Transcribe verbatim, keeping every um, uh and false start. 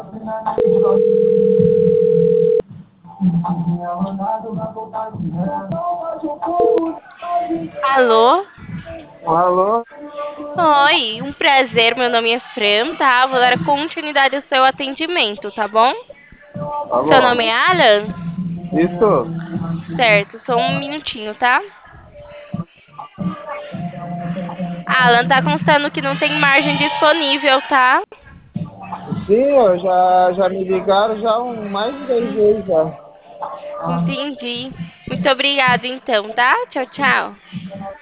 Alô? Alô? Oi, um prazer. Meu nome é Fran, tá? Vou dar continuidade ao seu atendimento, tá bom? Tá Seu nome é bom. Alan? Isso? Certo, só um minutinho, tá? Alan, tá constando que não tem margem disponível, tá? Sim, ó, já, já me ligaram já um, mais de dez vezes já. Entendi. Muito obrigada, então, tá? Tchau, tchau.